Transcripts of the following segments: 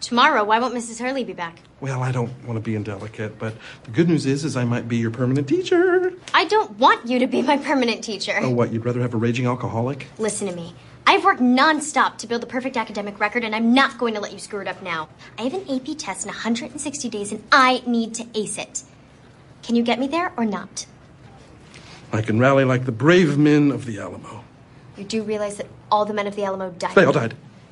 Tomorrow? Why won't Mrs. Hurley be back? Well, I don't want to be indelicate, but the good news is I might be your permanent teacher. I don't want you to be my permanent teacher. Oh, what, you'd rather have a raging alcoholic? Listen to me. I've worked non-stop to build the perfect academic record, and I'm not going to let you screw it up now. I have an AP test in 160 days, and I need to ace it. Can you get me there or not? I can rally like the brave men of the Alamo. You do realize that all the men of the Alamo died? They all died.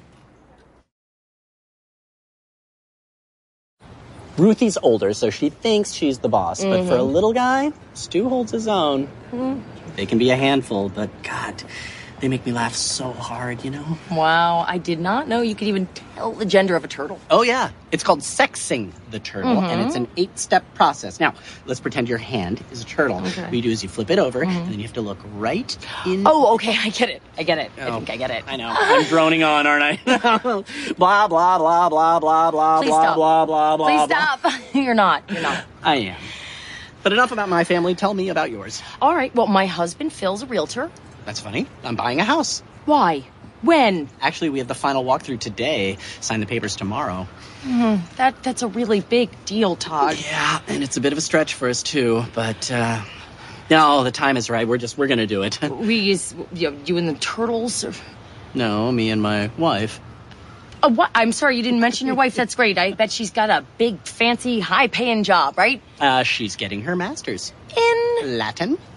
Ruthie's older, so she thinks she's the boss. Mm-hmm. But for a little guy, Stu holds his own. Mm-hmm. They can be a handful, but God, they make me laugh so hard, you know? Wow, I did not know you could even tell the gender of a turtle. Oh, yeah. It's called sexing the turtle, and it's an 8-step process. Now, let's pretend your hand is a turtle. Okay. What you do is you flip it over, and then you have to look right in... Oh, okay, I get it. Oh. I think I get it. I know. I'm droning on, aren't I? Blah, blah, blah, blah, blah, blah, Please blah, stop. blah, blah, blah. Please stop. You're not. I am. But enough about my family. Tell me about yours. All right, well, my husband, Phil's a realtor. That's funny. I'm buying a house. Why? When? Actually, we have the final walkthrough today. Sign the papers tomorrow. That's a really big deal, Todd. Yeah, and it's a bit of a stretch for us, too. But, no, the time is right. We're going to do it. You and the turtles? Or... No, me and my wife. Oh, what? I'm sorry, you didn't mention your wife. That's great. I bet she's got a big, fancy, high-paying job, right? She's getting her master's. In? Latin.